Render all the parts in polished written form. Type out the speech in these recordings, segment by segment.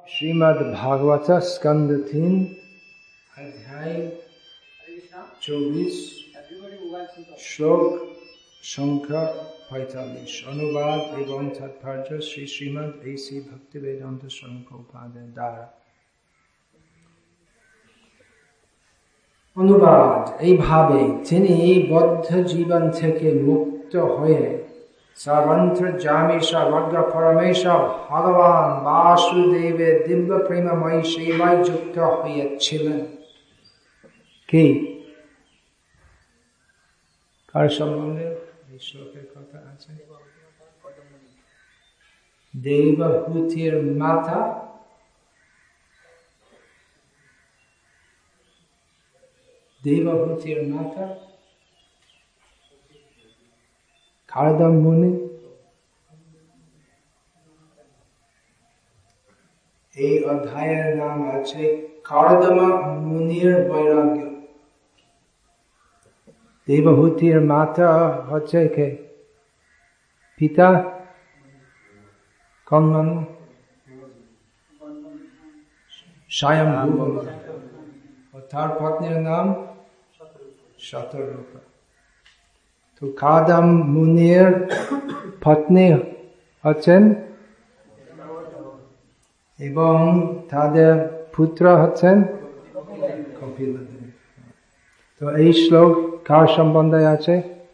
श्रीमद् भागवत स्कंद 3 अध्याय 24 श्लोक संख्या 45 अनुवाद एवं तात्पर्य श्री श्रीमद् ऐसी भक्तिवेदांत स्वामी प्रभुपाद द्वारा। অনুবাদ এইভাবে তিনি বদ্ধ জীবন থেকে মুক্ত হয়ে सर्वंतर्यामी सर्वज्ञ परमेश्वर भगवान वासुदेवेर दिव्य प्रेममयी सेवाय युक्त হয়েছিলেন। কি কার সম্বন্ধে এই শ্লোকের কথা আছে? দেবহূতির মাতা কার্দম মুনি। এই অধ্যায়ের নাম আছে কার্দম মুনির বৈরাগ্য। দেবহূতির মাতা হচ্ছে কে? পিতা কনমান স্বয়ংভূ, তার পত্নীর নাম শতরূপা। তো কার্দম মুনির পত্নী হচ্ছেন এবং তাদের পুত্র হচ্ছেন কপিলদেব। তো এই শ্লোক কার সম্বন্ধে আছে?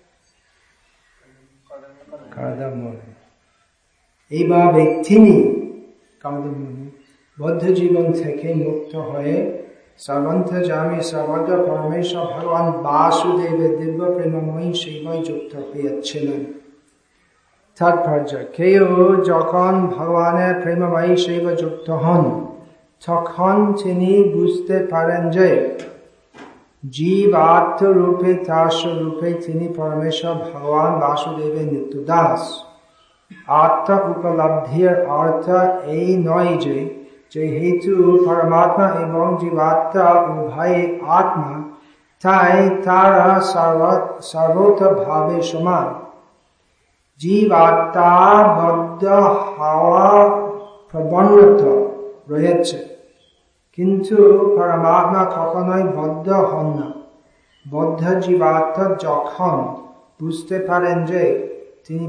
কার্দম মুনি। এইভাবে তিনি কার্দম মুনি বদ্ধ জীবন থেকে মুক্ত হয়ে सर्वंतर्यामी सर्वज्ञ परमेश्वर भगवान वासुदेवेर दिव्य प्रेममयी सेवाय যুক্ত হয়েছিলেন। তাৎপর্য: কেউ যখন ভগবানের প্রেমময়ী সেবায় যুক্ত হন তখন তিনি বুঝতে পারেন যে জীব আত্মরূপে তার স্বরূপে তিনি পরমেশ্বর ভগবান বাসুদেবের নিত্য দাস। আত্মা উপলব্ধির অর্থ এই নয় যে যেহেতু পরমাত্মা এবং জীবাত্মা উভয় আত্মা তাই তারা সর্বতভাবে সমান। জীবাত্মা বদ্ধ হওয়া প্রবণতা রয়েছে, কিন্তু পরমাত্মা কখনোই বদ্ধ হন না। বদ্ধ জীবাত্মা যখন বুঝতে পারেন যে তিনি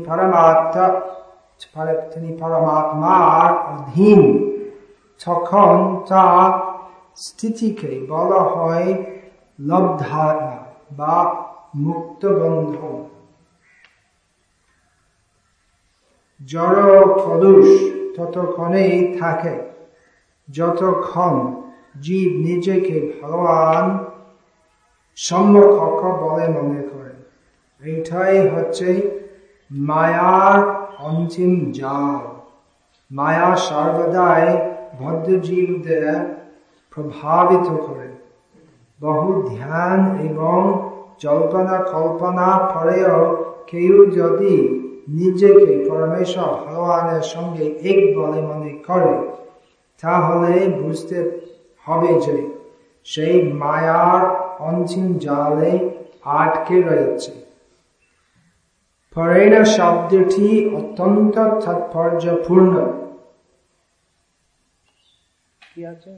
পরমাত্মার অধীন তখন তা স্থিতিকে বলা হয় লব্ধারা বা মুক্ত বন্ধন। জড় কলুষ ততক্ষণেই থাকে যতক্ষণ জীব নিজেকে ভগবান সমকক্ষ বলে মনে করে। এইটাই হচ্ছে মায়ার অন্তিম জাল। মায়া সর্বদাই বদ্ধ জীবদের প্রভাবিত করে। বহু ধ্যান এবং জল্পনা কল্পনা পরেও কেউ যদি নিজেকে পরমেশ্বর ভগবানের সঙ্গে এক বলে মনে করে তাহলে বুঝতে হবে যে সেই মায়ার অন্তিম জালে আটকে রয়েছে। পরেণ শব্দটি অত্যন্ত তাৎপর্যপূর্ণ। কি আছে?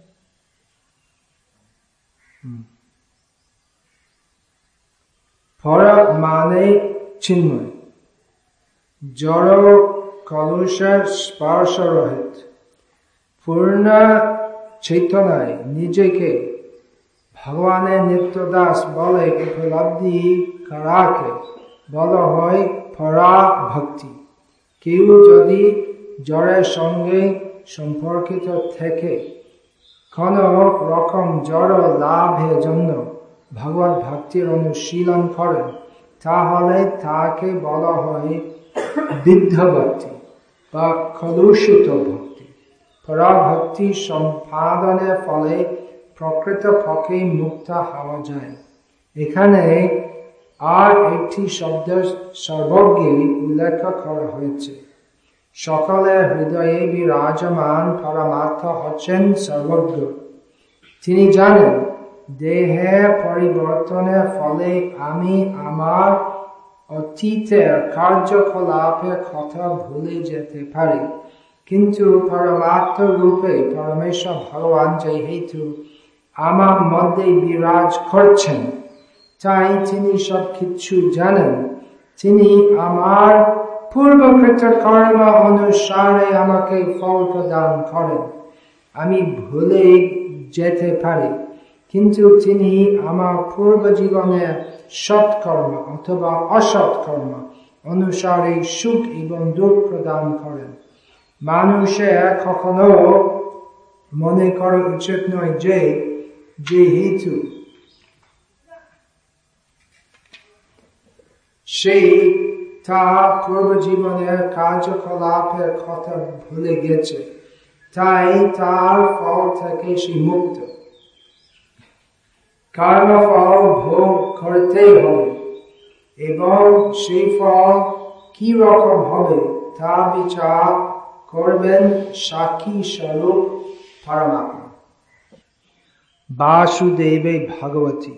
পর মানে চিন্ময়, জড় কলুষের স্পর্শ রহিত, পূর্ণ চৈতন্যে নিজেকে ভগবানের নিত্য দাস বলে উপলব্ধি করাকে বলা হয় পরাভক্তি। কেউ যদি জড়ের সঙ্গে সম্পর্কিত থেকে কোন রকম জড় লাভের জন্য ভগবত ভক্তির অনুশীলন করেন তাহলে তাকে বলা হয় বিদ্ধ ভক্তি বা কলুষিত ভক্তি। পরাভক্তি সম্পাদনের ফলে প্রকৃত পক্ষে মুক্ত হওয়া যায়। এখানে আর একটি শব্দ সর্বজ্ঞ উল্লেখ করা হয়েছে। সকলের হৃদয়ে বিরাজমান পরমাত্মা হচ্ছেন সর্বজ্ঞ। তিনি জানেন দেহের পরিবর্তনের ফলে আমি আমার অতীতের কার্যকলাপের কথা ভুলে যেতে পারি, কিন্তু পরমাত্ম রূপে পরমেশ্বর ভগবান যে হেতু আমার মধ্যে বিরাজ করছেন, তাই তিনি সব কিছু জানেন। তিনি আমার পূর্বকৃত কর্ম অনুসারে আমাকে ফল প্রদান করেন। আমি ভুলে যেতে পারি, কিন্তু তিনি আমার পূর্ব জীবনের সৎকর্ম অথবা অসৎকর্ম অনুসারে সুখ এবং দুঃখ প্রদান করেন। মানুষের কখনো মনে করা উচিত নয় যে যেহেতু সেই তার পূর্ব জীবনের কার্যকলাপের কথা ভুলে গেছে, তাই তার ফল থেকে সে মুক্ত। কর্মফল ভোগ করতেই হবে এবং সেই ফল কি রকম হবে তা বিচার করবেন সাক্ষী স্বরূপ পরমাত্মা। বাসুদেবে ভগবতী।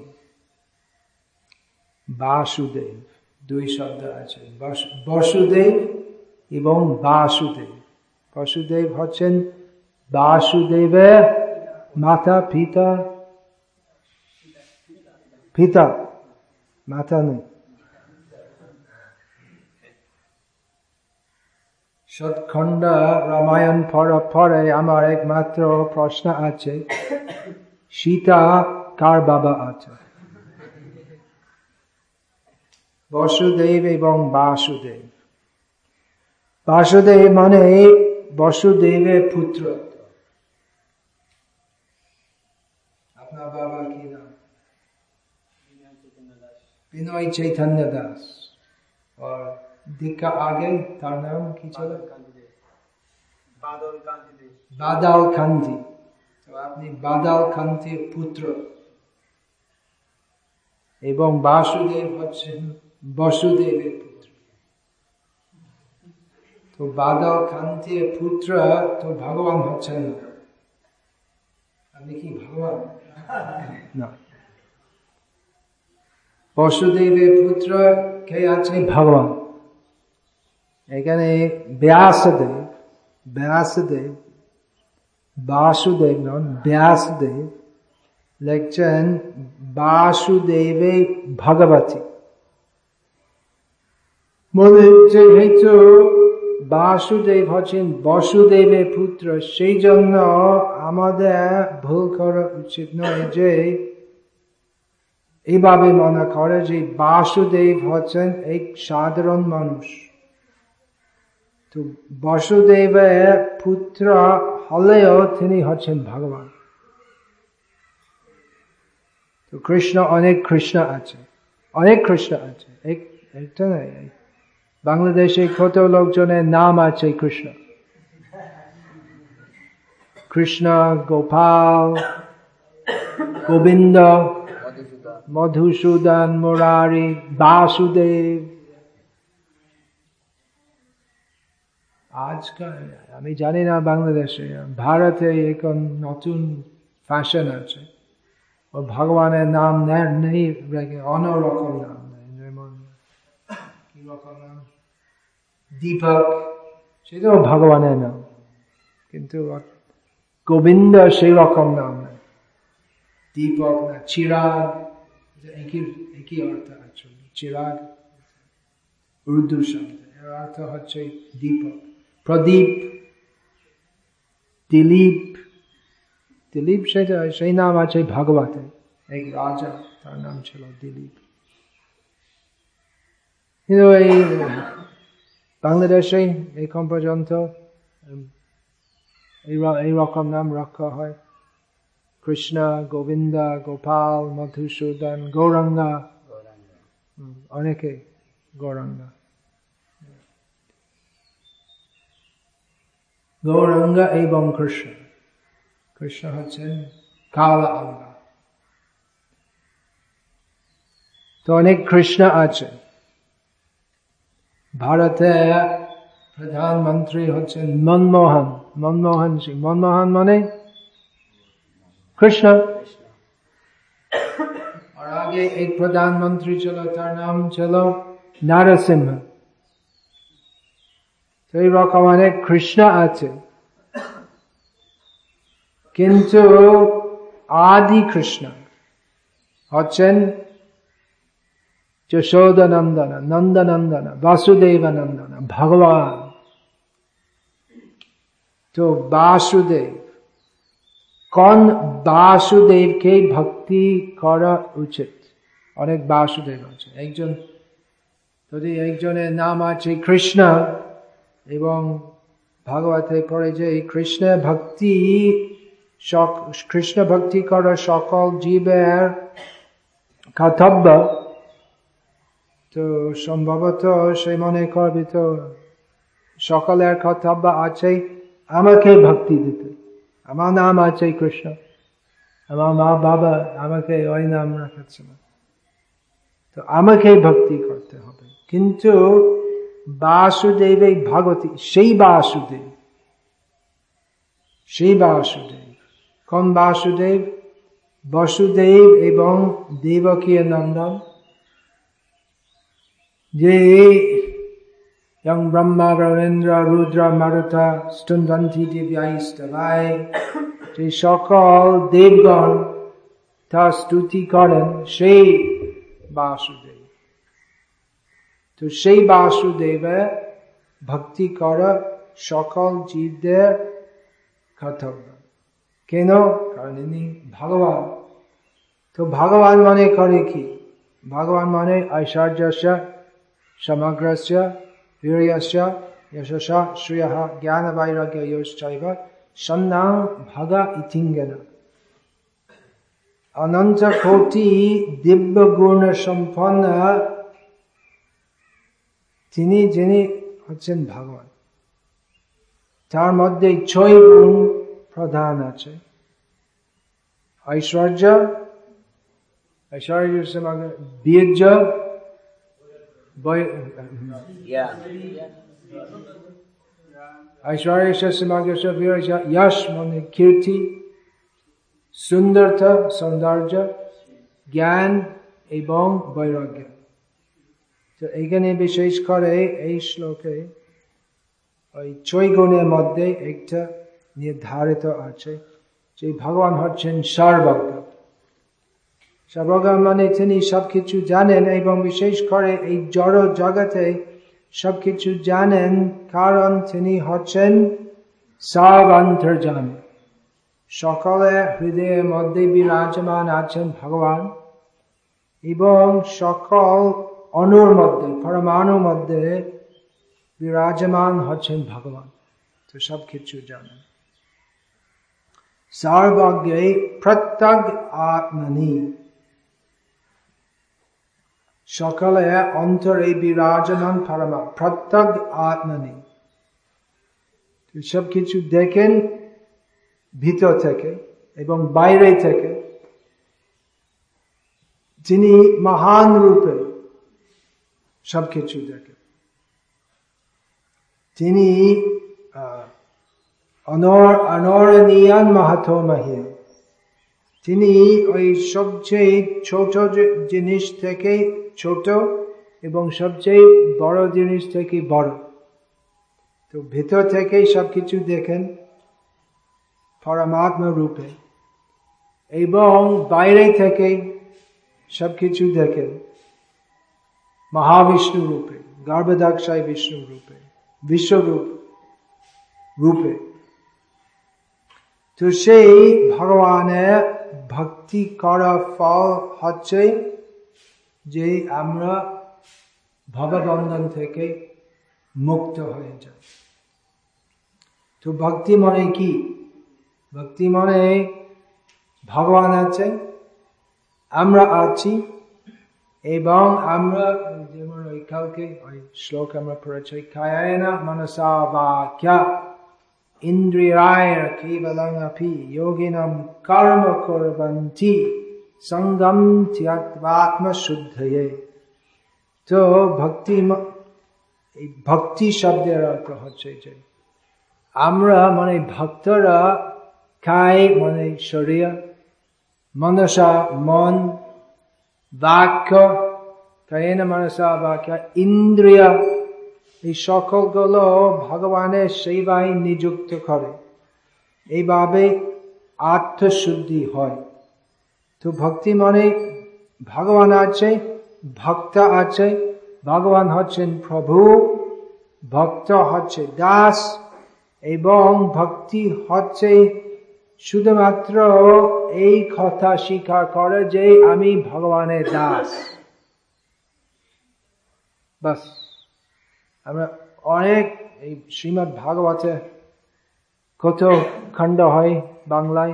বাসুদেব দুই শব্দ আছে, বসুদেব এবং বাসুদেব। বসুদেব হচ্ছেন বাসুদেবের মাতা পিতা, পিতা মাতা নেই। সৎখণ্ড রামায়ণ পড়ার পরে আমার একমাত্র প্রশ্ন আছে, সীতা কার বাবা আছে? বসুদেব এবং বাসুদেব। বাসুদেব মানে বসুদেবের পুত্র। আপনার বাবা কি নাম? বিনয় চৈতন্য দাস। আর দীক্ষা আগে তার নাম কি ছিল? বাদল কান্তি। তো আপনি বাদল কান্তির পুত্র। এবং বাসুদেব হচ্ছেন বসুদেবের পুত্র। তো বাদল কান্তির পুত্র তো ভগবান হচ্ছেন না। আপনি কি ভগবান? না। বসুদেবের পুত্র কে আছে? ভগবান। এখানে ব্যাসদেব, বাসুদেব নন, ব্যাসদেব লিখছেন বাসুদেবে ভগবতী। বলে যেহেতু বাসুদেব হচ্ছেন বসুদেবের পুত্র, সেই জন্য আমাদের ভুল করা উচিত নয় যে এইভাবে মনে করে যে বাসুদেব হচ্ছেন এক সাধারণ মানুষ। তো বসুদেবের পুত্র হলেও তিনি হচ্ছেন ভগবান। তো কৃষ্ণ অনেক কৃষ্ণ আছে, একটা নাই। বাংলাদেশে কত লোকজনের নাম আছে কৃষ্ণ। কৃষ্ণ, গোপাল, গোবিন্দ, মধুসূদন, মুরারি, বাসুদেব। আজকাল আমি জানি না বাংলাদেশে, ভারতে এখন নতুন ফ্যাশন আছে, ও ভগবানের নাম নেই, অন্যরকম নাম নেই। যেমন কি রকম নাম? দীপক, সেটাও ভগবানের নাম, কিন্তু গোবিন্দ সেই রকম নাম নেই। দীপক না চিরাগ, একই অর্থ আছে। চিরাগ উর্দু শব্দ, এর অর্থ হচ্ছে দীপক। প্রদীপ, দিলীপ সেটা সেই নাম আছে ভাগবতে। এক রাজা, তার নাম ছিল দিলীপ। কিন্তু এই বাংলাদেশে এখন পর্যন্ত এইরকম নাম রাখা হয়। কৃষ্ণ, গোবিন্দ, গোপাল, মধুসূদন, গৌরাঙ্গা, অনেকে গৌরাঙ্গা। গৌরাঙ্গা এবং কৃষ্ণ। কৃষ্ণ হচ্ছেন কালা আঙ্গা। তো অনেক কৃষ্ণ আছে। ভারতের প্রধানমন্ত্রী হচ্ছেন মনমোহন সিং। মনমোহন মানে কৃষ্ণ। আর আগে এক প্রধানমন্ত্রী ছিল, তার নাম ছিল নরসিংহ। তো এইরকম অনেক কৃষ্ণ আছে। কিন্তু আদি কৃষ্ণ হচ্ছেন যশোদানন্দন, নন্দনন্দন, বাসুদেবানন্দন, ভগবান। তো বাসুদেব, কোন বাসুদেবকে ভক্তি করা উচিত? অনেক বাসুদেব আছে। যদি একজনের নাম আছে কৃষ্ণ, এবং ভাগবতে পড়ে যে কৃষ্ণ ভক্তি করা সকল জীবের কর্তব্য, তো সম্ভবত সে মনে করবে তো সকলের কর্তব্য আছে আমাকে ভক্তি দিতে। আমার নাম আছে কৃষ্ণ, আমার মা বাবা আমাকে ওই নাম রাখাচ্ছে না, তো আমাকে ভক্তি করতে হবে। কিন্তু বাসুদেব ভগবতী, সেই বাসুদেব কোন বাসুদেব? বসুদেব এবং দেবকী নন্দন, যে ব্রহ্মা রবীন্দ্র রুদ্র মারুতা স্তন্তি দিব্যাইস্তবাই, যে সকল দেবগণ তা স্তুতি করেন, সেই বাসুদেব। তো সেই বাসুদেবে ভক্তি করা সকল জীবদের কর্তব্য। কেন? কারণ ইনি ভগবান। তো ভগবান মনে করে কি? ভগবান মানে ঐশ্বর্যস্য সমগ্রস্য বীর্যস্য যশস্য শ্রিয়ঃ জ্ঞান বৈরাগ্যয়োশ্চৈব সন্ন্যাং ভগ ইতিঙ্গেন। অনন্ত কোটি দিব্য গুণ সম্পন্ন যিনি হচ্ছেন ভগবান। তার মধ্যে 6 গুণ প্রধান আছে। ঐশ্বর্য, বীর্য, ঐশ্বর্য সমগ্র বীর্য, যশ মানে কীর্তি, সুন্দরতা সৌন্দর্য, জ্ঞান এবং বৈরাগ্য। তো এখানে বিশেষ করে এই শ্লোকে ওই 6 গুণের মধ্যে একটা নির্ধারিত আছে যে ভগবান হচ্ছেন সর্বজ্ঞ। সর্বজ্ঞ মানে তিনি সবকিছু জানেন, এবং বিশেষ করে এই জড় জগতে সবকিছু জানেন, কারণ তিনি হচ্ছেন সর্বান্তর্যামী। সকলের হৃদয়ের মধ্যে বিরাজমান আছেন ভগবান, এবং সকল অণুর মধ্যে, পরমাণুর মধ্যে বিরাজমান হচ্ছেন ভগবান। তো সবকিছু জানেন। সর্বজ্ঞে প্রত্যগ আত্মনি, সকলে অন্তরে বিরাজমান পরমা প্রত্যগ আত্মনি। সবকিছু দেখেন ভিতর থেকে এবং বাইরে থেকে। তিনি মহান রূপে সবকিছু দেখেন। তিনি অনরণীয়ান মাহাতো মহিয়া। তিনি ওই সবচেয়ে ছোট জিনিস থেকে ছোট এবং সবচেয়ে বড় জিনিস থেকে বড়। তো ভিতর থেকে সবকিছু দেখেন পরমাত্মা রূপে, এবং বাইরে থেকে সবকিছু দেখেন মহাবিষ্ণু রূপে, গর্ভদাক্ষায় বিষ্ণু রূপে, বিশ্বরূপ রূপে। তো সেই ভগবানের ভক্তি করার ফল হচ্ছে যে আমরা ভববন্ধন থেকে মুক্ত হয়ে যাই। তো ভক্তি মানে কি? ভক্তি মানে ভগবান আছে, আমরা আছি, এবং আমরা যেমন ওই কালকে ওই শ্লোক আমরা পড়েছি, কায়েনা মনসা বাক্যা ইন্দ্রিয়ায় কেবলং আপি যোগিনম কর্ম কুর্বন্তি সঙ্গম ত্যক্ত্বা আত্মশুদ্ধয়ে। তো ভক্তি শব্দের অর্থ হচ্ছে যে আমরা মানে ভক্তরা, কায় মানে শরীর, মনসা মন, বাক্য কায়েনা মনসা বাক্য, ইন্দ্রিয়, এই সকলগুলো ভগবানের সেবায় নিযুক্ত করে। এইভাবে আত্মশুদ্ধি হয়। তো ভক্তি মানে ভগবান আছে, ভক্ত আছে, ভগবান হচ্ছেন প্রভু, ভক্ত হচ্ছে দাস, এবং ভক্তি হচ্ছে শুধুমাত্র এই কথা স্বীকার করে যে আমি ভগবানের দাস। বাস। আমরা অনেক এই শ্রীমদ্ ভাগবতে কত খণ্ড হয় বাংলায়?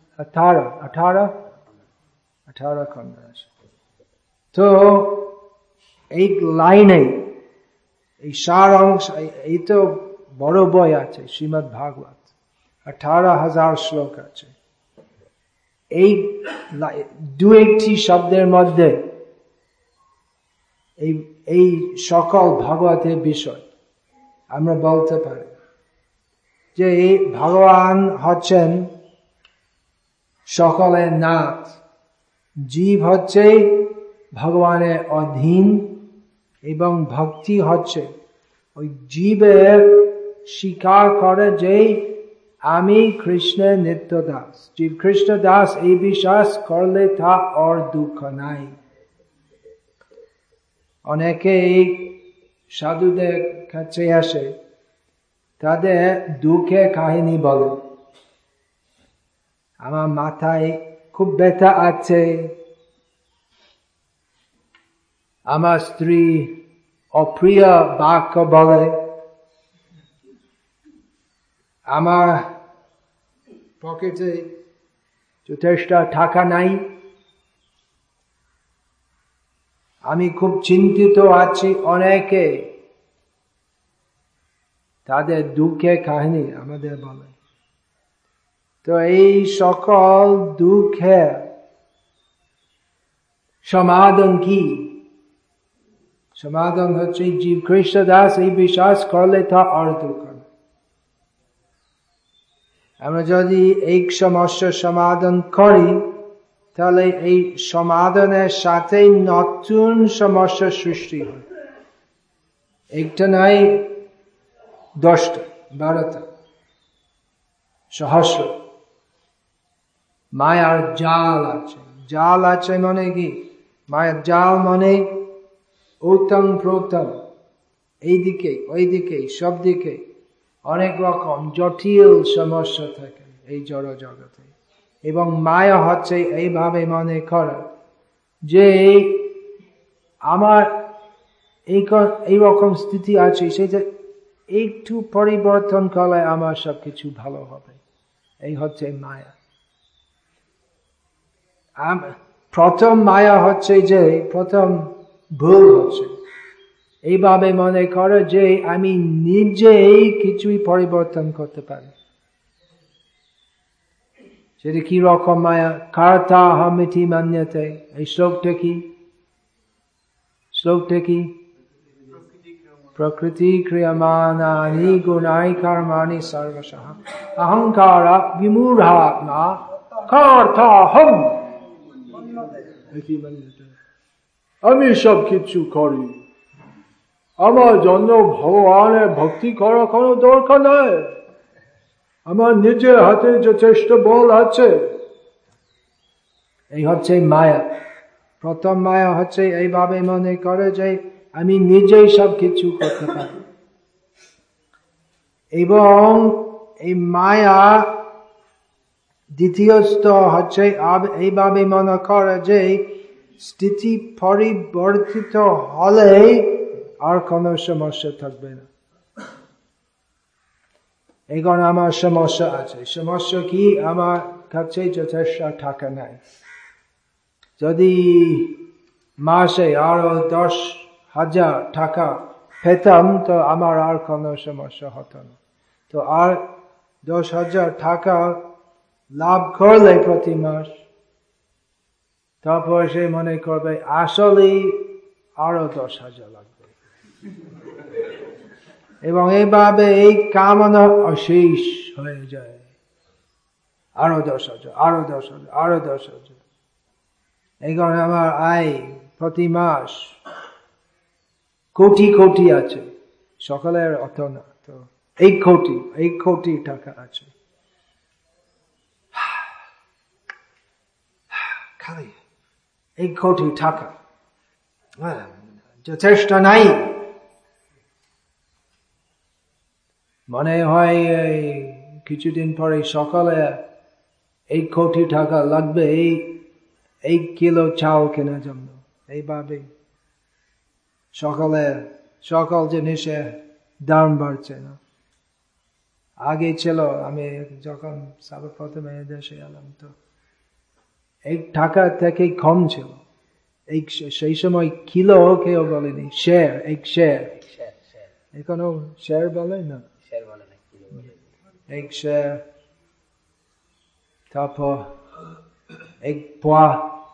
18 খণ্ড আছে। তো এই লাইনে এই সার অংশ, এই তো বড় বই আছে শ্রীমদ্ ভাগবত, 18,000 শ্লোক আছে। এই দু-একটি শব্দের মধ্যে এই সকল ভাগবতের বিষয় আমরা বলতে পারি যে ভগবান হচ্ছেন সকলের নাথ, জীব হচ্ছে ভগবানের অধীন, এবং ভক্তি হচ্ছে ওই জীবের স্বীকার করে যে আমি কৃষ্ণের নিত্য দাস। জীব কৃষ্ণ দাস এই বিশ্বাস করলে তা আর দুঃখ নাই। অনেকে সাধুদের কাছে আসে, তাদের দুঃখের কাহিনী বলে, আমার মাথায় খুব ব্যথা আছে, আমার স্ত্রী অপ্রিয় বাক্য বলে, আমার পকেটে যথেষ্ট টাকা নাই, আমি খুব চিন্তিত আছি। অনেকে তাদের দুঃখের কাহিনী আমাদের বলে। তো এই সকল দুঃখের সমাধান কি? সমাধান হচ্ছে জীব কৃষ্ণ দাস এই বিশ্বাস করলে তা আর দুঃখ। আমরা যদি এই সমস্যার সমাধান করি, তাহলে এই সমাধানের সাথে নতুন সমস্যার সৃষ্টি হয়। একটা নাই, 10টা, 12টা, সহস্র মায়ার জাল আছে। জাল আছে মানে কি? মায়ার জাল মানে উত্তম প্রথম, এইদিকে ওইদিকে সব দিকে অনেক রকম জটিল সমস্যা থাকে এই জড় জগতে। এবং মায়া হচ্ছে এইভাবে মনে করা যে আমার এই রকম স্থিতি আছে, সেটা একটু পরিবর্তন করলে আমার সবকিছু ভালো হবে। এই হচ্ছে মায়া। প্রথম মায়া হচ্ছে যে, প্রথম ভুল হচ্ছে এইভাবে মনে করে যে আমি নিজেই কিছুই পরিবর্তন করতে পারি। সেটা কি রকম মায়া? কার্তা হমিতি মান্যতে। এই শ্লোকটা কি? শ্লোকটা কি? প্রকৃতি ক্রিয়মাণানি গুণাই কর্মাণি সর্বশঃ অহংকার বিমূঢ়াত্মা কার্তাহম। আমি সব কিছু করি, আমার জন্য ভগবানের ভক্তি করার কোনো দরকার নাই, আমার নিজের হাতে যথেষ্ট বল আছে। এই হচ্ছে মায়া। প্রথম মায়া হচ্ছে এইভাবে মনে করে যে আমি নিজেই সব কিছু করতে পারি। এবং এই মায়া দ্বিতীয় স্তর হচ্ছে এইভাবে মনে করে যে স্থিতি পরিবর্তিত হলে আর কোনো সমস্যা থাকবে না। এখন আমার সমস্যা আছে। সমস্যা কি? আমার কাছে যথেষ্ট টাকা নাই। যদি মাসে আরো 10,000 টাকা পেতাম তো আমার আর কোনো সমস্যা হতো না। তো আর 10,000 টাকা লাভ করলে প্রতি মাস, তারপর সে মনে করবে আসলে আরো 10,000 লাগবে। এবং এইভাবে এই কামনা অশেষ হয়ে যায়। আরো 10,000, আরো 10,000, আরো 10,000। এখন আমার আয় প্রতি মাস কোটি কোটি আছে, সকলের অত না, তো 1 কোটি টাকা আছে। খালি 1 কোটি টাকা যথেষ্ট নাই, মনে হয় কিছুদিন পরে সকালে 1 কোটি টাকা লাগবে 1 কিলো চাল কেনার জন্য। এইভাবে সকল জিনিসের দাম বাড়ছে না। আগে ছিল, আমি যখন সর্বপ্রথমে দেশে এলাম তো 1 টাকা থেকে কম ছিল। সেই সময় কিলো কেউ বলেনি, শেয়ার, 1 শেয়ার, এখনো শেয়ার বলে না, 1 শেয়ার, তারপর 1 পোয়া,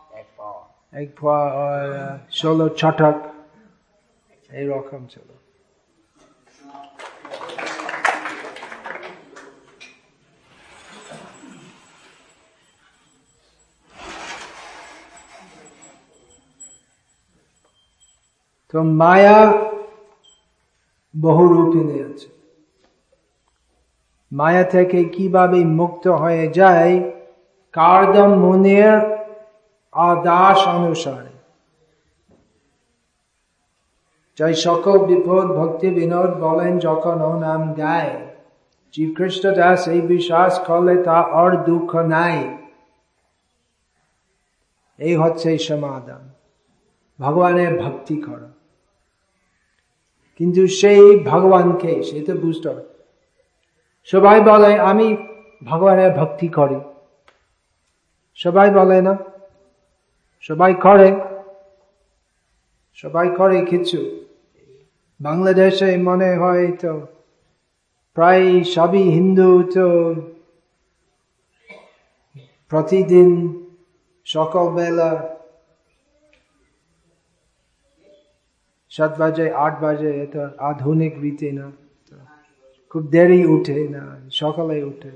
16 ছটাক, এইরকম ছিল। তো মায়া বহুরূপিণী আছে। মায়া থেকে কিভাবে মুক্ত হয়ে যায়? কার্দম মুনির আদেশ অনুসারে। যাই সকল বিপদ ভক্তি বিনোদ বলেন যখন ও নাম গায়, জীব কৃষ্ণ দাস এই বিশ্বাস করলে তা আর দুঃখ নাই। এই হচ্ছে সমাধান, ভগবানের ভক্তি করা। কিন্তু সেই ভগবানকে সেটা বুঝতে হবে। সবাই বলে আমি ভগবানের ভক্তি করি, সবাই বলে না, সবাই করে কিছু। বাংলাদেশে মনে হয় তো প্রায় সবই হিন্দু, তো প্রতিদিন সকালবেলা 7 বাজে 8 বাজে, এটা আধুনিক রীতি না, খুব দেরি উঠে না, সকালে উঠে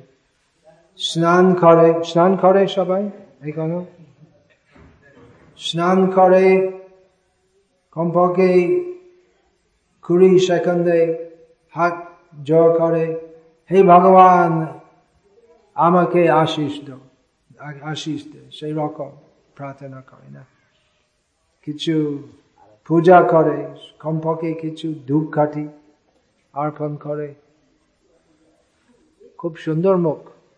স্নান করে সবাই, এখনো স্নান করে কমপক্ষে 20 সেকেন্ডে হাত জোড় করে, হে ভগবান আমাকে আশীষ দে, সেই রকম প্রার্থনা করে না। কিছু পূজা করে, কমপক্ষে কিছু ধূপকাঠি অর্পণ করে, খুব সুন্দর মুখ।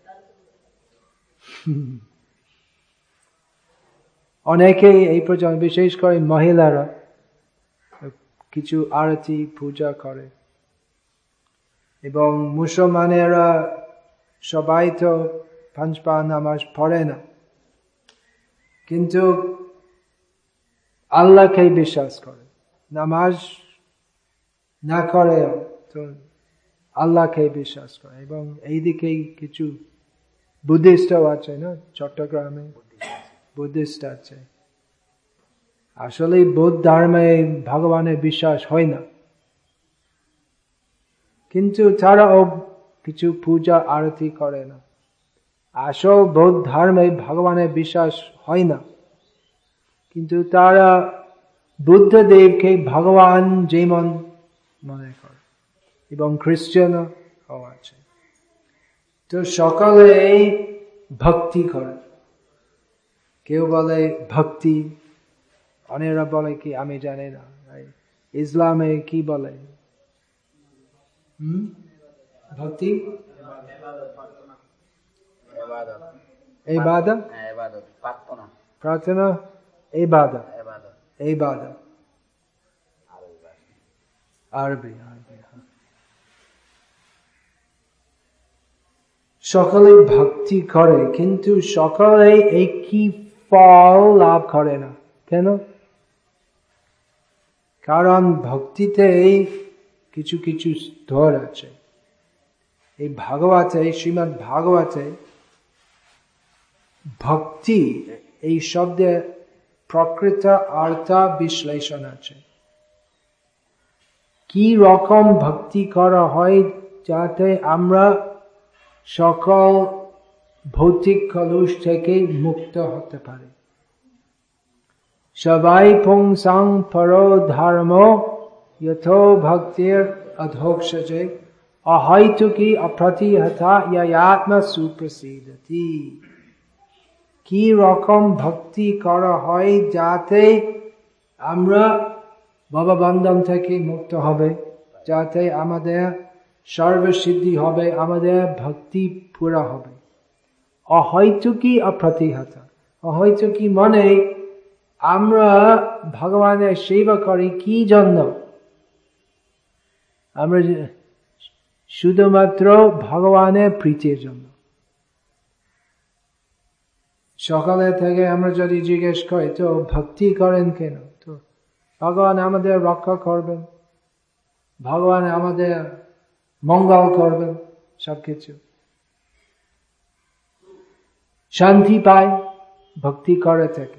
অনেকে এই পর্যন্ত, বিশেষ করে মহিলারা কিছু আরতি পূজা করে। এবং মুসলমানেরা সবাই তো 5 ওয়াক্ত নামাজ পড়ে না, কিন্তু আল্লাহকে বিশ্বাস করে, নামাজ না করে তো আল্লাহকে বিশ্বাস করে। এবং এইদিকে কিছু বুদ্ধিস্টও আছে না, চট্টগ্রামে বুদ্ধিস্ট আছে। আসলে বৌদ্ধ ধর্মে ভগবানের বিশ্বাস হয় না, কিন্তু তারাও কিছু পূজা আরতি করে না। আসল বৌদ্ধ ধর্মে ভগবানের বিশ্বাস হয় না, কিন্তু তারা বুদ্ধদেবকে ভগবান যেমন মনে করে। এবং খ্রিস্টানও আছে। তো সকলে ভক্তি করে, কেউ বলে ভক্তি, অনেরা বলে কি আমি জানি না, ইসলামে কি বলে ভক্তি? ইবাদত, প্রার্থনা, ইবাদত, আরবি। সকলে ভক্তি করে, কিন্তু সকলে একই ফল লাভ করে না। কেন? কারণ ভক্তিতে কিছু কিছু স্তর আছে। এই ভাগবতে, শ্রীমদ্ ভাগবতে ভক্তি এই শব্দের প্রকৃত অর্থ বিশ্লেষণ আছে। কি রকম ভক্তি করা হয় যাতে আমরা সকল ভৌতিক কলুষ থেকে মুক্ত হতে পারি। সবাই পুংসাং পরো ধর্ম যথো ভক্তির অধোক্ষজে অহৈতুকি অপ্রতিহতা ইয়াত্মা সুপ্রসিদ্ধতি। কি রকম ভক্তি করা হয় যাতে আমরা ভববন্ধন থেকে মুক্ত হবে, যাতে আমাদের সর্বসিদ্ধি হবে, আমাদের ভক্তি পুরা হবে। অহৈতুকী অপ্রতিহত। অহৈতুকী মানে আমরা ভগবানের সেবা করি কি জন্য? আমরা শুধুমাত্র ভগবানের প্রীতির জন্য। সকালে থেকে আমরা যদি জিজ্ঞেস করি তো ভক্তি করেন কেন? তো ভগবান আমাদের রক্ষা করবেন, ভগবান আমাদের মঙ্গল করবেন, সবকিছু শান্তি পায় ভক্তি করে থেকে।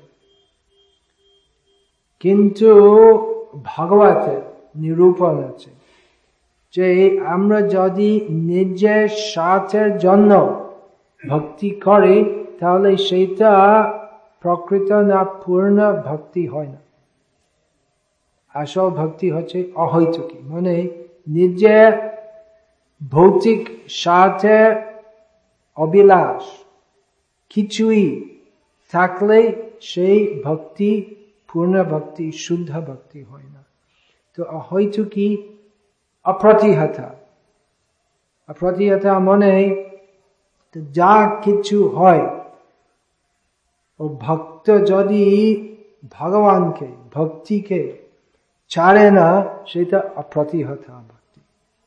কিন্তু ভাগবতের নিরূপণ আছে যে আমরা যদি নিজের স্বার্থের জন্য ভক্তি করি তাহলে সেটা প্রকৃত না পূর্ণ ভক্তি হয় না। আসল ভক্তি হচ্ছে অহৈতুকী, মানে নিজের ভৌতিক স্বার্থের অভিলাষ কিছুই থাকলে সেই ভক্তি পূর্ণ ভক্তি, শুদ্ধ ভক্তি হয় না। তো অহৈতুকী অপ্রতিহতা। অপ্রতিহতা মানে যা কিছু হয় ও ভক্ত যদি ভগবানকে ভক্তিকে ছাড়ে না সেটা অপ্রতিহতা ভক্তি।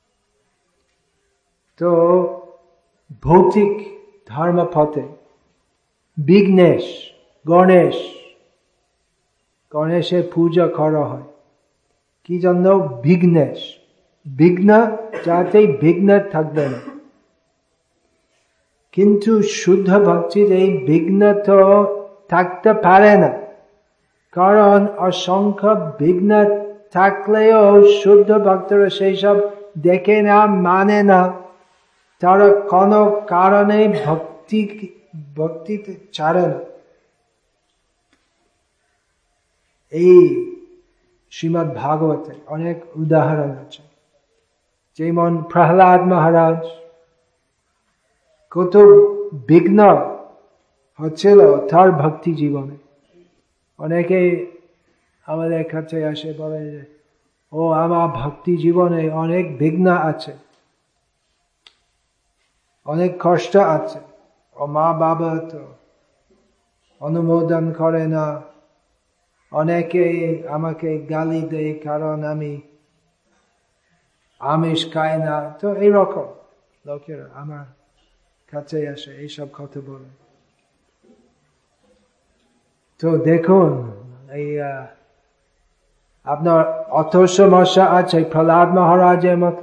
তো ভৌতিক ধর্মপথে বিঘ্নেশ গণেশের পূজা করা হয় কি জন্য? বিঘ্নেশ, বিঘ্ন যাতে বিঘ্ন থাকবে না। কিন্তু শুদ্ধ ভক্তির এই বিঘ্ন তো থাকতে পারে না, কারণ অসংখ্য বিঘ্ন থাকলেও শুদ্ধ ভক্তরা সেই সব দেখে না, মানে না। তারা কোনো কারণে ভক্তিতে ছাড়ে না। এই শ্রীমদ্ ভাগবতে অনেক উদাহরণ আছে, যেমন প্রহ্লাদ মহারাজ কত বিঘ্ন হচ্ছিল তার ভক্তি জীবনে। অনেকে আমাদের কাছে আসে বলে যে ও আমার ভক্তি জীবনে অনেক বিঘ্ন আছে, অনেক কষ্ট আছে, ও মা বাবা তো অনুমোদন করে না, অনেকে আমাকে গালি দেয় কারণ আমি আমিষ খাই না। তো এইরকম লোকেরা আমার কাছে আসে এইসব কথা বলে। তো দেখুন এই আপনার অত সমস্যা আছে প্রহ্লাদ মহারাজের মতো।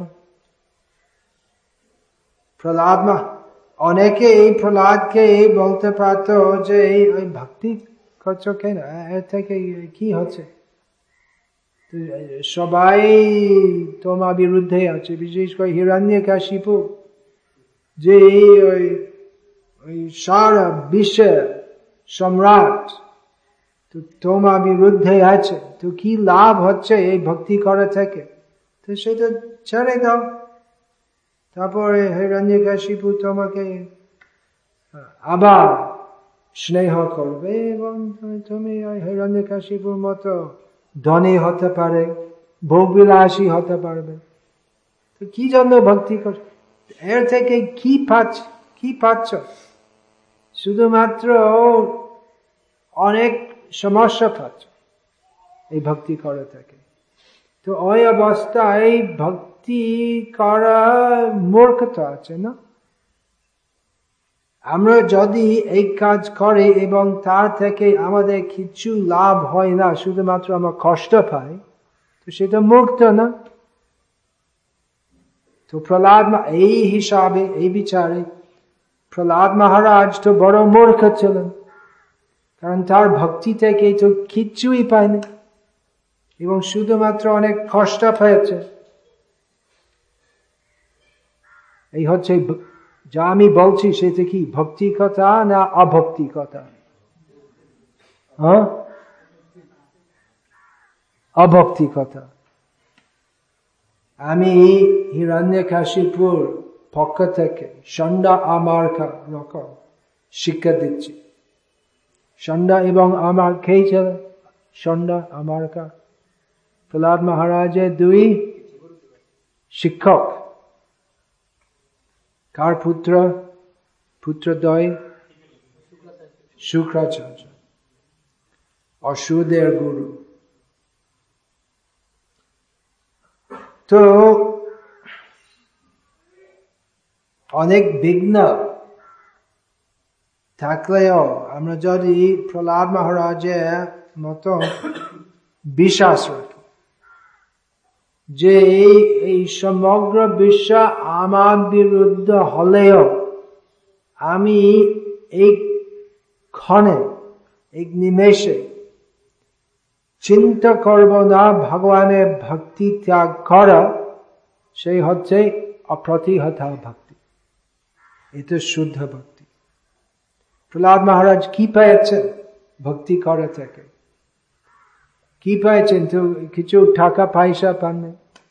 অনেকে এই প্রহ্লাদকে বলতে পারত যে এই ভক্তি করছো কেন, এর থেকে কি হচ্ছে? সবাই তোমার বিরুদ্ধে আছে, বিশেষ করে হিরণ্যকশিপু যে ওই সারা বিশ্বের সম্রাট, তো তোমার বিরুদ্ধে আছে, তো কি লাভ হচ্ছে এই ভক্তি করা থেকে? তো সেটা ছেড়ে দাও। তারপরে হিরণ্যকশিপু তোমাকে আবার স্নেহ করবে এবং তুমি ওই হিরণ্যকশিপুর মতো ধনী হতে পারে, ভোগবিলাসী হতে পারবে। তো কি জন্য ভক্তি কর? এর থেকে কি পাচ্ছ? শুধুমাত্র অনেক সমস্যা পাচ্ছ এই ভক্তি করা থেকে। তো ওই অবস্থায় ভক্তি করা মূর্খতা আছে না? আমরা যদি এই কাজ করি এবং তার থেকে আমাদের কিছু লাভ হয় না, শুধুমাত্র আমরা কষ্ট পাই, তো সেটা মূর্খ না? তো প্রহ্লাদ এই হিসাবে, এই বিচারে প্রহ্লাদ মহারাজ তো বড় মূর্খ ছিলেন, কারণ তার ভক্তি থেকে তো কিচ্ছুই পায়নি এবং শুধুমাত্র অনেক কষ্ট পেয়েছে। এই হচ্ছে যা আমি বলছি সেটা কি ভক্তি কথা না অভক্তি কথা? অভক্তি কথা। আমি হিরণ্যকশিপুর পক্ষ থেকে সন্ধ্যা আমার রকম শিক্ষা দিচ্ছি সন্ধ্যা এবং আমার খেয়েছিল, সন্ধ্যা আমার কা। প্রহ্লাদ মহারাজের দুই শিক্ষক, কার পুত্র? পুত্রদ্বয় শুক্রাচার্য, অসুদের গুরু। তো অনেক বিঘ্ন থাকলেও আমরা যদি প্রহ্লাদ মহারাজের মতো বিশ্বাস রাখি যে এই সমগ্র বিশ্ব আমার বিরুদ্ধে হলেও আমি এই ক্ষণে, এক নিমেষে চিন্তা করব না ভগবানের ভক্তি ত্যাগ করা, সেই হচ্ছে অপ্রতিহত ভক্তি, এটা শুদ্ধ ভক্তি। প্রহ্লাদ মহারাজ কি পেয়েছেন ভক্তি করা থেকে? কি পেয়েছেন? তো কিছু টাকা পয়সা পাননি,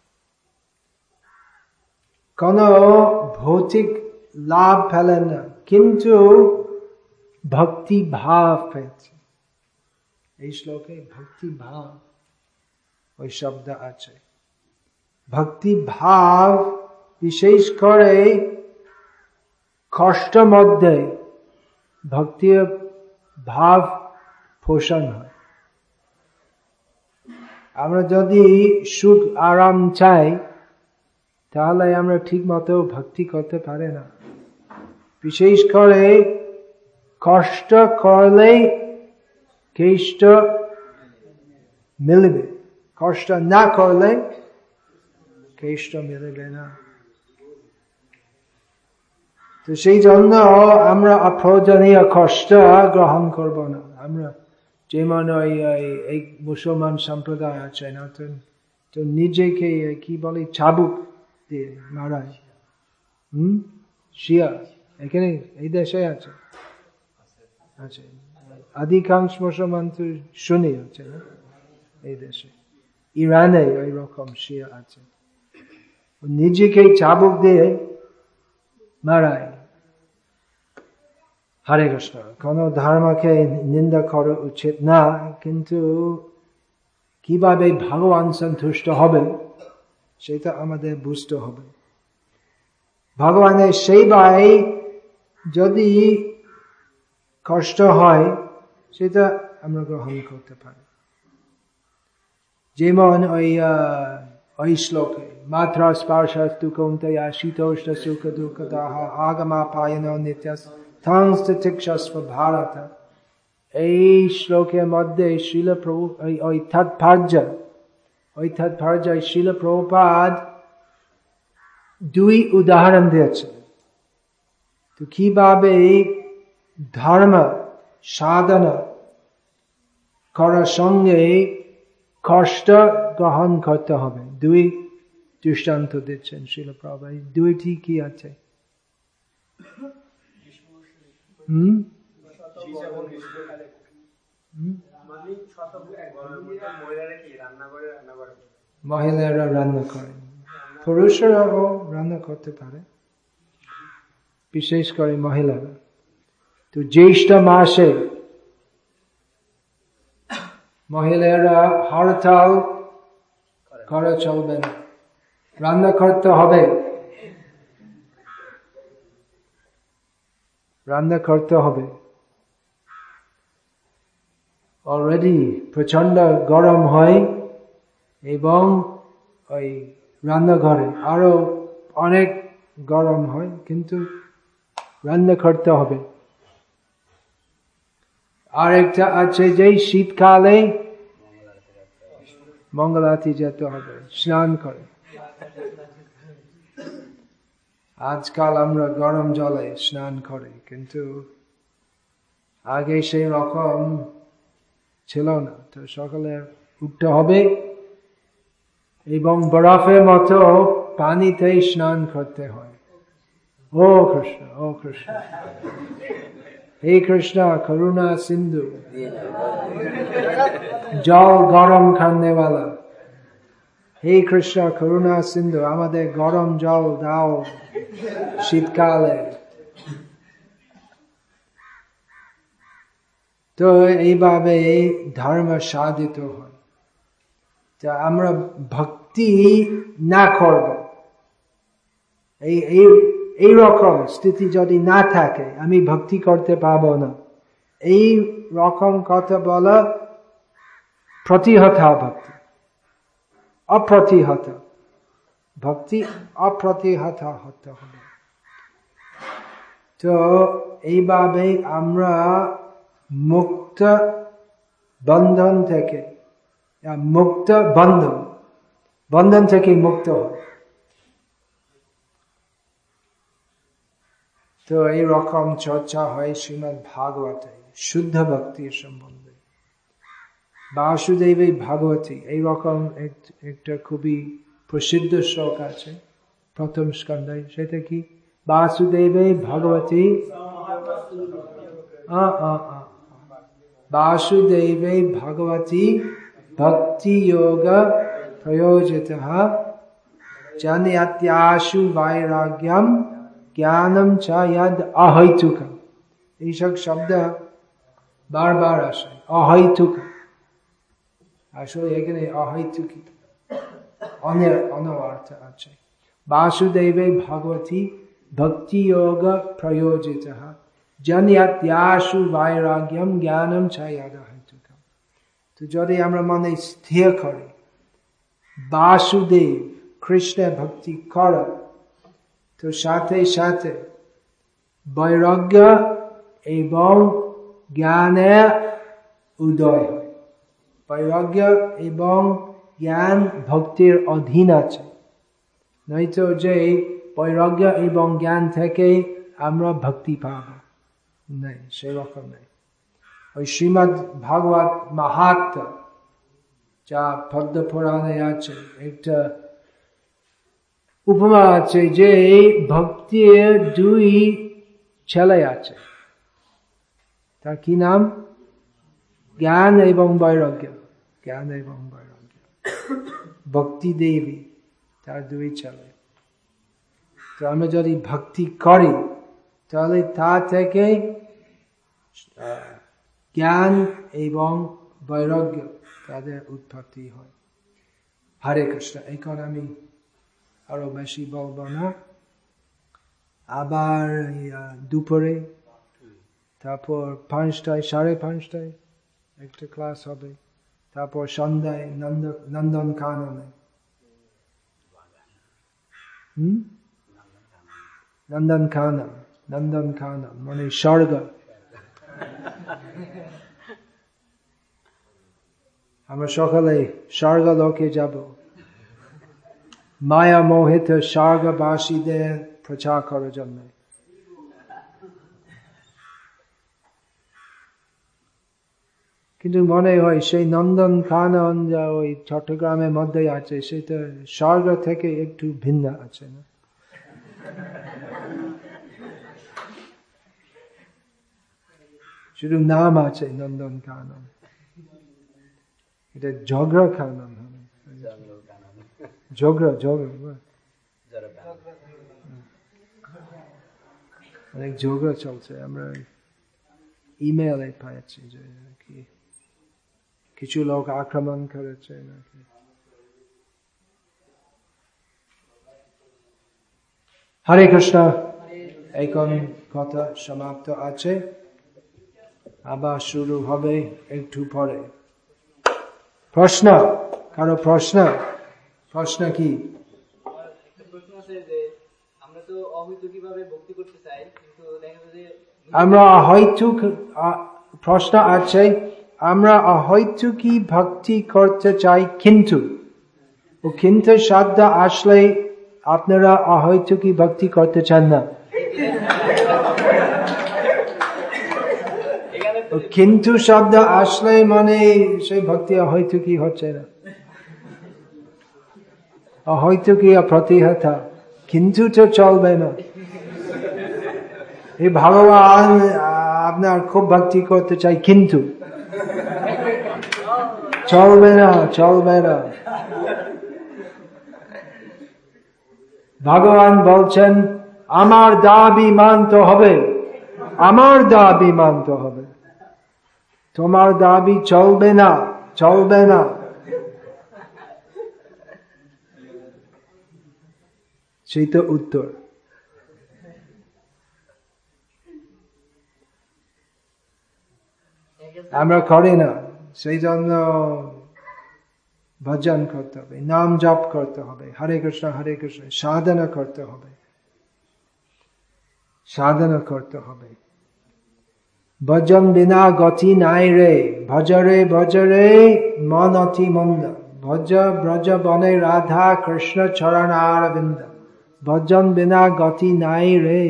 কোন ভৌতিক লাভ পেলেন না, কিন্তু ভক্তি ভাব পেয়েছে। এই শ্লোকে ভক্তি ভাব ওই শব্দ আছে। ভক্তি ভাব বিশেষ করে কষ্ট মধ্যে ভক্তি ভাব পোষণ হয়। আমরা যদি সুখ আরাম চাই তাহলে আমরা ঠিক মতো ভক্তি করতে পারি না। বিশেষ করে কষ্ট করলে কেষ্ট মিলবে, কষ্ট না করলে কেষ্ট মিলবে না। তো সেই জন্য আমরা অপ্রয়োজনীয় কষ্ট গ্রহণ করব না। আমরা যেমন এই মুসলমান সম্প্রদায় আছে না, তো নিজেকে কি বলে চাবুক দিয়ে মারায়, শিয়া এখানে এই দেশে আছে, অধিকাংশ মুসলমান তো শুনি আছে না এই দেশে। ইরানে ওই রকম শিয়া আছে, নিজেকে চাবুক দিয়ে মারায়। হরে কৃষ্ণ। কোন ধর্মকে নিন্দা করা উচিত না, কিন্তু কিভাবে ভগবান সন্তুষ্ট হবে সেটা আমাদের বুঝতে হবে। ভগবানের সেবায় যদি কষ্ট হয় সেটা আমরা গ্রহণ করতে পারি। যেমন ওই শ্লোকে মাত্রা স্পর্শস্তু কৌন্তেয়া শীতোষ্ণ সুখ দুঃখদাহ আগমাপায়ন নিত্যস সংস্থিতিক্ষস্ব ভারত। এই শ্লোকের মধ্যে শিল প্রভু ওই তাৎপর্য শিল প্রভুপাদ দুই উদাহরণ দিয়েছে। তো কিভাবে ধর্ম সাধনা করার সঙ্গে কষ্ট গ্রহণ করতে হবে, দুই দৃষ্টান্ত দিচ্ছেন শিল প্রভুপাদ। দুইটি কি আছে? মহিলারা রান্না করেন, পুরুষরাও রান্না করতে পারে, বিশেষ করে মহিলারা। তো জ্যৈষ্ঠ মাসে মহিলারা হরতাল করা চলবে না, রান্না করতে হবে, রান্না করতে হবে। অলরেডি প্রচন্ড গরম হয় এবং ওই রান্নাঘরে আরো অনেক গরম হয়, কিন্তু রান্না করতে হবে। আর একটা আছে যে শীতকালে মঙ্গল আরতি যেতে হবে, স্নান করে। আজকাল আমরা গরম জলে স্নান করি, কিন্তু আগে সেই রকম ছিল না। তো সকালে উঠতে হবে এবং বরফের মতো পানিতে স্নান করতে হয়। ও কৃষ্ণ, ও কৃষ্ণ, হে কৃষ্ণ করুণা সিন্ধু, জল গরম খানে वाला, হে কৃষ্ণ করুণা সিন্ধু, আমাদের গরম জল দাও শীতকালে। তো এইভাবে ধর্ম সাধিত হয়। তা আমরা ভক্তি না করব, এই রকম স্থিতি যদি না থাকে, আমি ভক্তি করতে পারবো না, এই রকম কথা বলা প্রতিহত ভক্তি, অপ্রতিহত ভক্তি, অপ্রতিহত হতে হবে। তো এইভাবে আমরা মুক্ত বন্ধন থেকে, মুক্ত বন্ধন থেকে মুক্ত হয়। তো এইরকম চর্চা হয় শ্রীমদ্ ভাগবতে শুদ্ধ ভক্তির সম্বন্ধে। বাসুদেব ভাগবতী এইরকম একটা খুবই প্রসিদ্ধ শ্লোক আছে প্রথম স্কন্ধে। সেটা কি? বাসুদেব ভগবতী বাসুদেব ভগবতী ভক্তি যোগ প্রয়োজিতঃ জনয়ত্যাশু বৈরাগ্যম জ্ঞানম চ যদ অহৈতুকম। এইসব শব্দ বারবার আসে, অহৈতুক। আসলে এখানে অহৈতুকী অনর্থ আছে। বাসুদেব ভগবতী ভক্তি যোগ প্রয়োজিতঃ জনয়ত্যাশু বৈরাগ্যম জ্ঞানম চ যদ অহৈতুকম। তো যদি আমরা মনে স্থির করি বাসুদেব কৃষ্ণ ভক্তি কর, তো সাথে সাথে বৈরাগ্য এবং জ্ঞানের উদয় হয়। বৈরাগ্য এবং জ্ঞান ভক্তির অধীন আছে, নয়তো যে বৈরাগ্য এবং জ্ঞান থেকে আমরা ভক্তি পাব নেই, সেরকম নেই। ওই শ্রীমদ্ ভাগবত মাহাত্ম্য যা পদ্ম পুরাণে আছে, একটা উপমা আছে যে ভক্তির দুই ছেলে আছে, তার কি নাম? জ্ঞান এবং বৈরাগ্য। জ্ঞান এবং বৈরাগ্য, ভক্তি দেবী তার দুই ছেলে। তো আমরা যদি ভক্তি করি তাহলে তা থেকে জ্ঞান এবং বৈরাগ্য তাদের উৎপত্তি হয়। হরে কৃষ্ণ। এখন আমি আরো বেশি বলবো না। আবার দুপুরে, তারপর 5টায়, 5:30 একটা ক্লাস হবে, তারপর সন্ধ্যায় নন্দন কাননে। নন্দন কানন মানে স্বর্গ। আমরা সকালে স্বর্গ লোকে যাব, মায়া মোহিত স্বর্গবাসীদের প্রচার করার জন্য। কিন্তু মনে হয় সেই নন্দন কানন যা ওই চট্টগ্রামের মধ্যে আছে, সেটা স্বর্গ থেকে একটু ভিন্ন আছে না? শুধু নাম আছে নন্দন কানন, এটা ঝগড়া কানন হবে। ঝগড়া অনেক ঝগড়া চলছে। আমরা ইমেইলে পাচ্ছি যে কিছু লোক আক্রমণ করেছে নাকি। হরে কৃষ্ণ। এখন কথা সমাপ্ত আছে, আবার শুরু হবে একটু পরে। প্রশ্ন? কারো প্রশ্ন? প্রশ্ন কি? আমরা অহৈতুক, প্রশ্ন আছে, আমরা অহৈতুকী ভক্তি করতে চাই, কিন্তু ও কিন্তু শব্দ আসলে আপনারা অহৈতুকী ভক্তি করতে চান না। কিন্তু শব্দ আসলে মানে সেই ভক্তি অহৈতুকী হচ্ছে না। অহৈতুকী প্রতিহত, কিন্তু তো চলবে না। এই ভগবান আপনার খুব ভক্তি করতে চাই, কিন্তু চলবে না। ভগবান বলছেন আমার দাবি মানতে হবে, আমার দাবি মানতে হবে। তোমার দাবি চলবে না, চলবে না। সেই তো উত্তর। আমরা করি না, সেই জন্য ভজন করতে হবে, নাম জপ করতে হবে, হরে কৃষ্ণ সাধনা করতে হবে, সাধনা করতে হবে। ভজন বিনা গতি নাই রে, ভজরে ভজরে মন অতি মন্দ, ভজ ব্রজ বনে রাধা কৃষ্ণ চরণ আরবিন্দ, ভজন বিনা গতি নাই রে।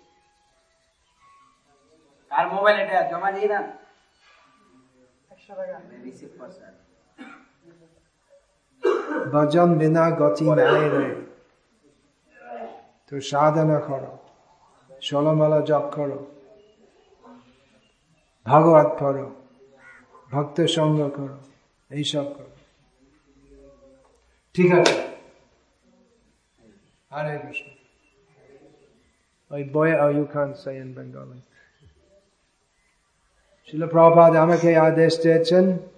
আর মোবাইল এটা জমা দিয়ে না 100 টাকা রিসিভ করছেন। ভজন বিনা গতি নাই রে। তো সাধনা করো, ষোলমালা জপ করো, ভাগবত পড়ো, ভক্ত সঙ্গ করো, এইসব করো। ঠিক আছে, হরে কৃষ্ণ। ওই boy, oh, you can't say in Bengali. Srila Prabhupada আমাকে আদেশ দিয়েছেন